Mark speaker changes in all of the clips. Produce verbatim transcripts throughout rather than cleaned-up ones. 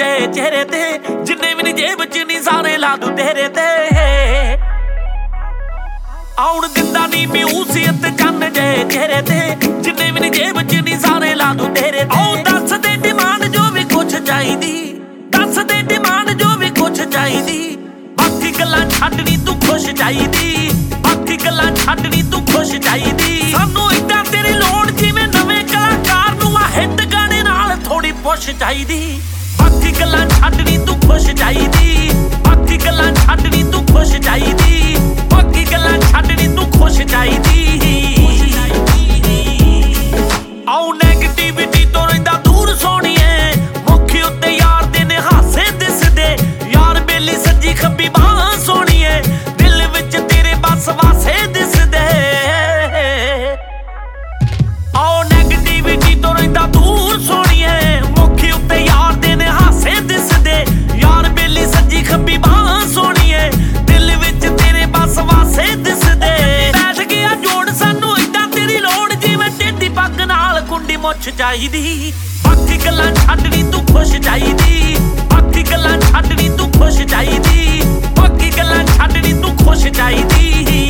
Speaker 1: जे चेहरे ते, जिन्ने भी नी जेब च नी सारे ला दूं तेरे ते। आउण दिंदा नी म्यूजियत चन्न जे चेहरे ते, जिन्ने भी नी जेब च नी सारे ला दूं तेरे ते। ओ दस दे डिमांड जो भी कुछ चाहिदी, दस दे डिमांड जो भी कुछ चाहिदी, बाकी गल्लां छड्ड नी तू खुश चाहिदी, बाकी गल्लां छड्ड नी तू खुश चाहिदी। सानू इदां तेरी लोड़ जिवें नवें कलाकार नूं आ हिट गाने नाल थोड़ी पुश चाहिदी, बाकी गल्लां छड्ड नी तू खुश चाहिदी, बाकी गल्लां छड्ड नी तू खुश चाहिदी, बाकी गल्लां छड्ड नी तू खुश चाहिदी। आओ नैगेटिविटी तो रहिंदा दूर सोहणीए, मुखी उत्ते यार दे ने हासे दिसदे, यार बेली सज्जी खब्बी बांह सोहणीए, दिल विच तेरे बस वासे दिसदे। आओ नैगेटिविटी तो रहिंदा दूर सोहणीए, मुखी उत्ते यार दे ने हासे दिसदे, यार बेली सज्जी खब्बी बांह सोहणीए, दिल विच तेरे बस वासे दिसदे। बैठ गया जोड़ सानू इदां तेरी लोड़ जिवें टेढ़ी पग नाल कुंडी मुछ चाहिदी, बाकी गल्लां छड्ड नी तू खुश चाहिदी, बाकी गल्लां छड्ड नी तू खुश चाहिदी, बाकी गल्लां छड्ड नी तू खुश चाहिदी।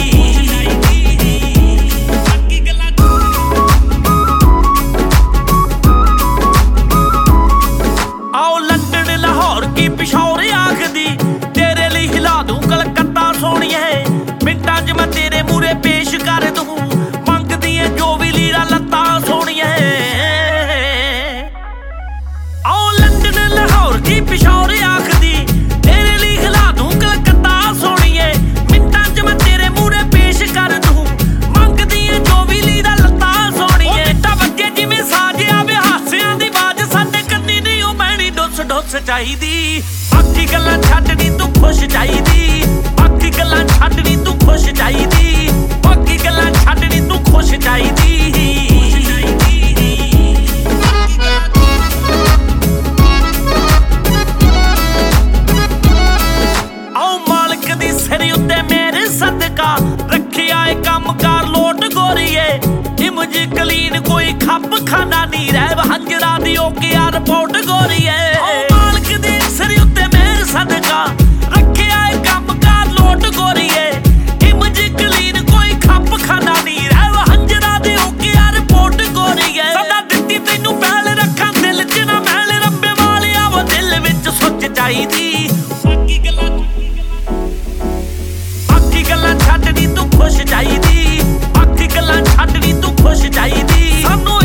Speaker 1: आओ लंदन लाहौर की पिशौर आखदी, तेरे लिए हिला दूं कलकत्ता सोहणीए, मिंटां च मैं तेरे मूरे पेश कर दूं, मंगदी ऐ जो भी लीड़ा लत्ता सोहणीए। आओ लंदन लाहौर की पिशौर आखदी, तेरे लिए हिला दूं कलकत्ता सोहणीए, मिंटां च मैं तेरे मूरे पेश कर दूं, मंगदी ऐ जो भी लीड़ा लत्ता सोहणीए। मिट्टा वज्जे जिवें साज आवे हासियां दी बाज, साडे कंनी नहीं ओ पैणी डुस डुस चाहिदी, बाकी गल्लां छड्ड नी तू खुश चाहिदी, बाकी गल्लां छड्ड नी तू खुश चाहिदी, बाकी गल्लां छड्ड नी तू खुश चाहिदी। आओ मालक दी सिर उत्ते मेरे सदका, रखिया ए कम कार लोट गोरीए, इमज कलीन कोई खप खाना नी रह हंजरा दी ओके आ रिपोर्ट गोरीए। मालक दी सिर उत्ते मेरे सदका, रखिया ए कम कार लोट गोरीए, इमज कलीन कोई खप खाना नी रह हंजरा दी ओके आ रिपोर्ट गोरीए। सदा दित्ती तैनू पहल रखां दिल च ना महल, रब्बे वालिया वो दिल विच सुच चाहिदी, बाकी गल्लां बाकी गल्लां छड्ड नी तू खुश चाहिदी, बाकी गल्लां छड्ड नी तू खुश चाहिदी। सानू